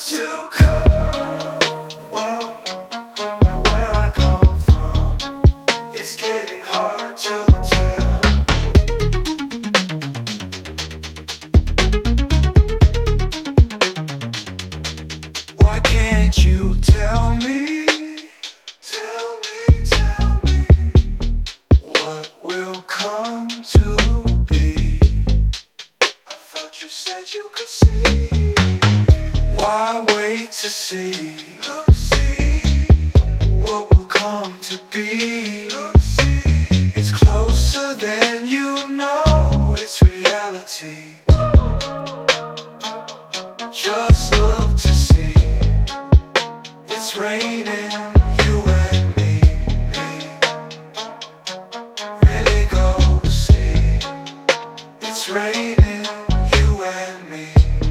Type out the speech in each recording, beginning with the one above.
to come. Where I come from, it's getting hard to tell. Why can't you tell me? Tell me what will come to be? I thought you said you could see. Why wait to see? What will come to be? It's closer than you know. It's reality. Just look to see. It's raining, you and me. Really go to see. It's raining, you and me.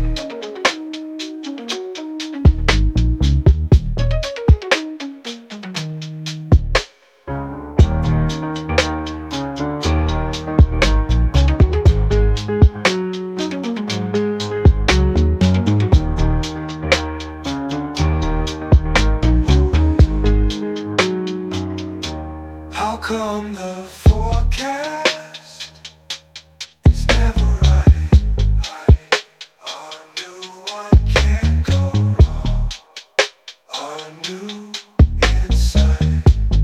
How come the forecast is never right? Our new one can't go wrong. Our new insight.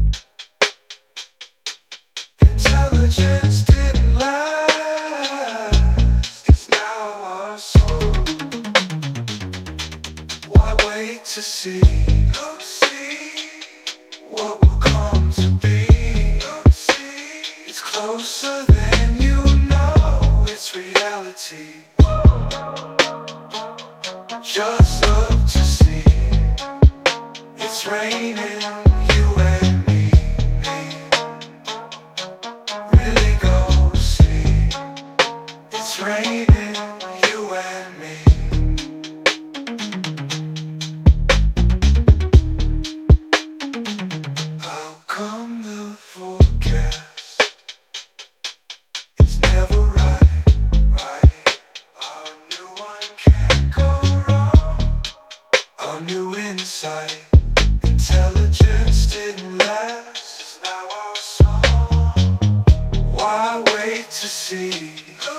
Intelligence didn't last. It's now our song. Why wait to see? What will come to be? It's closer than you know. It's reality. Just look to see. It's raining, you and me. Really go see. It's raining, you and me. How come the forecast is never right? Our new one can't go wrong. Our new insight. Intelligence didn't last. It's now our song. Why wait to see?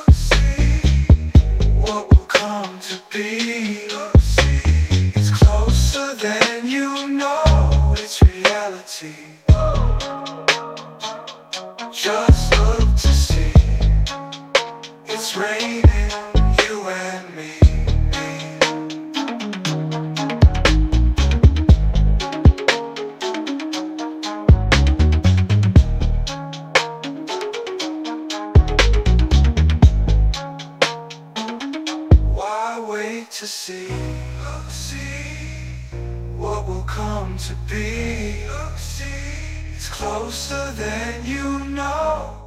What will come to be? It's closer than you know. It's reality. Just look to see. It's raining, you and me. Why wait to see? What will come to be? It's closer than you know.